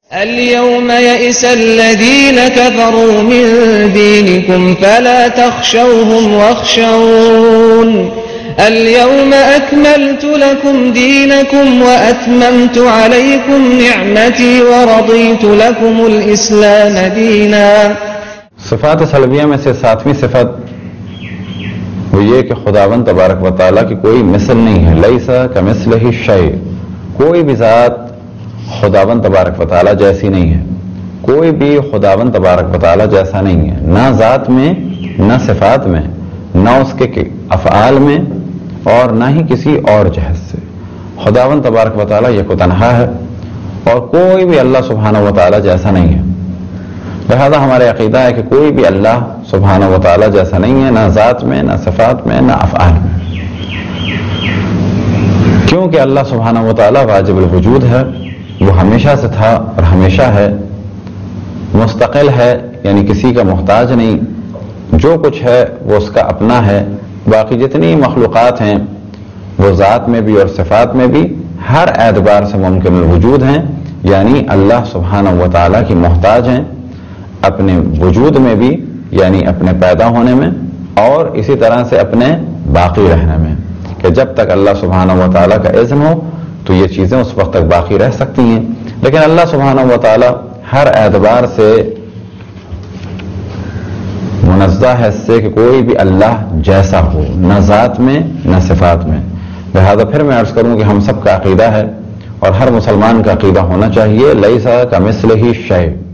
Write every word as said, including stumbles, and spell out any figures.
اليوم يئس الذين كفروا من دينكم فلا تخشوهم واخشون اليوم أكملت لكم دينكم وأتممت عليكم نعمتي ورضيت لكم الإسلام دينا. صفات سلبیہ میں سے ساتویں صفت وہ یہ کہ خداوند تبارک و تعالیٰ کی کوئی مثل نہیں ہے. لیسا کمثلہ شیء، کوئی بھی ذات خداوند تبارک و تعالیٰ جیسی نہیں ہے. کوئی بھی خداوند تبارک و تعالیٰ جیسا نہیں ہے، نہ ذات میں، نہ صفات میں، نہ اس کے افعال میں، اور نہ ہی کسی اور جہت سے. خداوند تبارک و تعالیٰ یک و تنہا ہے اور کوئی بھی اللہ سبحانہ و تعالیٰ جیسا نہیں ہے. لہذا ہمارے عقیدہ ہے کہ کوئی بھی اللہ سبحانہ و تعالیٰ جیسا نہیں ہے، نہ ذات میں، نہ صفات میں، نہ افعال میں. کیونکہ اللہ سبحانہ و تعالیٰ واجب الوجود ہے، وہ ہمیشہ سے تھا اور ہمیشہ ہے، مستقل ہے یعنی کسی کا محتاج نہیں. جو کچھ ہے وہ اس کا اپنا ہے. باقی جتنی مخلوقات ہیں وہ ذات میں بھی اور صفات میں بھی ہر اعتبار سے ممکن الوجود ہیں، یعنی اللہ سبحانہ و تعالیٰ کی محتاج ہیں اپنے وجود میں بھی، یعنی اپنے پیدا ہونے میں، اور اسی طرح سے اپنے باقی رہنے میں، کہ جب تک اللہ سبحانہ و تعالیٰ کا اذن ہو تو یہ چیزیں اس وقت تک باقی رہ سکتی ہیں. لیکن اللہ سبحانہ و تعالیٰ ہر اعتبار سے منزہ ہے اس سے کہ کوئی بھی اللہ جیسا ہو، نہ ذات میں نہ صفات میں. لہذا پھر میں عرض کروں کہ ہم سب کا عقیدہ ہے اور ہر مسلمان کا عقیدہ ہونا چاہیے، لیسا کمثلہ شیء،